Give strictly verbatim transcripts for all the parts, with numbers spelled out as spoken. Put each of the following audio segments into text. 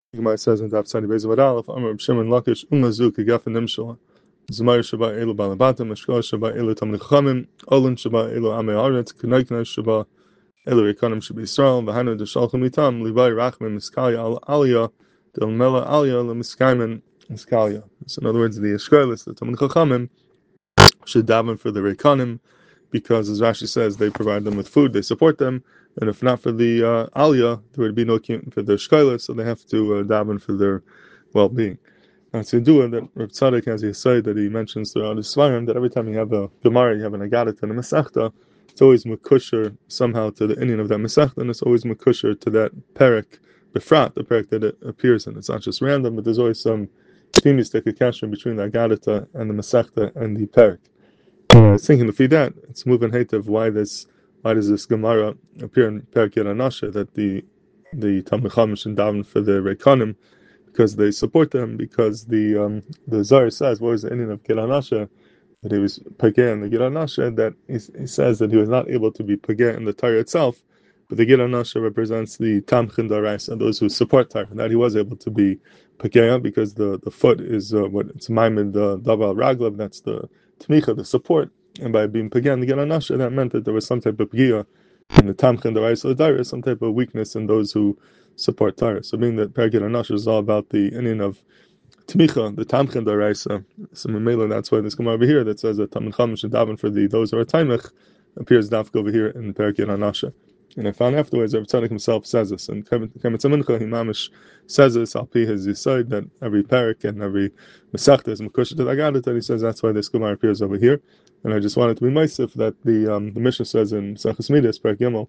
Gemara says in Daf Tzadi Beis Amud Aleph, Amar Reb Shimon Lakish Umazu Kegafen Nimshal Zmayr Sheba Elu Balabatim Meshkal Sheba Elu Talmid Chachamim Olin Sheba Elu Amei Aretz K'naikna Sheba Elu Rekanim Sheba Yisrael V'hanu Deshalchim Itam Livai Rachmim Miskalia Al Aliyah Del Mela Aliyah LeMiskaimen Miskalia. So in other words, the Yishkolis, the Talmid Chachamim, should daven for the Rekanim, because as Rashi says, they provide them with food, they support them, and if not for the uh, Aliyah, there would be no king for their shkola, so they have to uh, daven for their well-being. And to do it, that Reb Tzadok has a side that he mentions throughout his Svarim, that every time you have a Gemara, you have an Agadat and a Masechta, it's always makusher somehow to the Indian of that Masechta, and it's always makusher to that Perek, Befrat, the Perek that it appears in. It's not just random, but there's always some themistic connection between the Agadat and the Masechta and the Perek. Uh, thinking to feed that, it's moving hate of why this, why does this Gemara appear in Perek Yad Anasha, that the the Talmid Chacham should daven for the Rekanim because they support them, because the um, the Zohar says, what was the ending of Yad Anasha, that he was pageh in the Yad Anasha, that he, he says that he was not able to be pageh in the Torah itself, but the Yad Anasha represents the Tamchin Darais and those who support Torah, that he was able to be pageh because the, the foot is uh, what it's Maimon the Daval Raglav, that's the Tmicha, the support, and by being pageh in the Yad Anasha, that meant that there was some type of pagiyah in the Tamchin Darais of the Torah, some type of weakness in those who support Torah. So being that Perek Yad Anasha is all about the Indian of Tmicha, the Tamchin Daraisa, so Mamela, that's why this Gemara over here that says that Talmid Chacham should daven for the those who are Taimich appears dafka over here in Perek Yad Anasha. And I found afterwards Reb Tzadok himself says this, and Kemetz Mincha, he mamish says this, al pi his Yisod, that every Perek and every Masechta is Makusha to the Agadat, and he says that's why this Gemara appears over here. And I just wanted to be meisif that the um, the Mishnah says in Sechus Midas, Perek Gimel,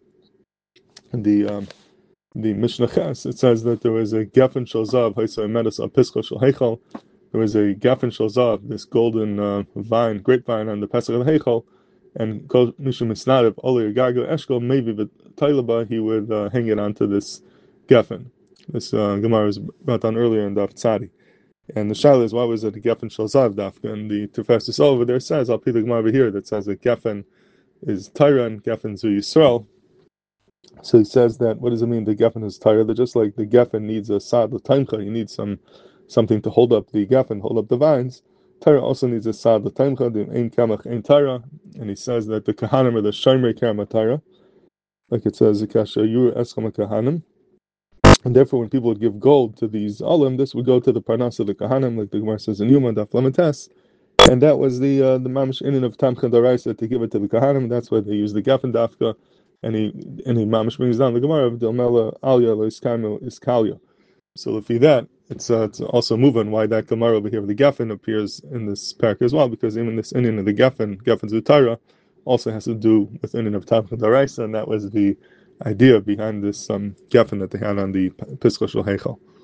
the um, the Mishnah Ches, it says that there was a Gefen Shel Zav, Haisa Medas Al Pischa Shel Heichal. There was a Gefen Shel Zav, this golden uh, vine, grapevine on the Pesach of the Heichal, and Kol Mishum Misnadev Oli Gaga Eshkol, maybe with Tailaba, he would uh, hang it onto this Gefen. This uh, Gemara was brought on earlier in Daf Tzadi. And the Shaila is, why was it a Gefen Shel Zav Dafka? And the Tefessus over there says, I'll put the Gemara over here that says that Gefen is Tyra and Gefen Zu Yisrael. So he says that, what does it mean, the Gefen is Tyra? That just like the Gefen needs a Sad L'Taimcha, you need some something to hold up the Gefen, hold up the vines. Tyra also needs a Sad L'Taimcha, the Ein Kamach Ein Tyra. And he says that the Kahanim are the Shomer Karma Tyra. Like it says, Kasha Yur Escham Kahanim. And therefore, when people would give gold to these Olim, this would go to the Parnas of the Kahanim, like the Gemara says in Yuma, Daf Lamates. And that was the uh, the Mamish Inin of Tamchin Daraisa to give it to the Kahanim. That's why they use the Gefen Dafka. And he and he Mamish brings down the Gemara of Del Mela Aliyah Lo Iskalia. So if he that, it's uh, it's also moving why that Gemara over here of the Gefen appears in this parak as well, because even this Inin of the Gefen, Gefen Zutara, also has to do with Inin of Tamchin Daraisa, and that was the idea behind this um, Gefen that they had on the Pischa Shel Heichal.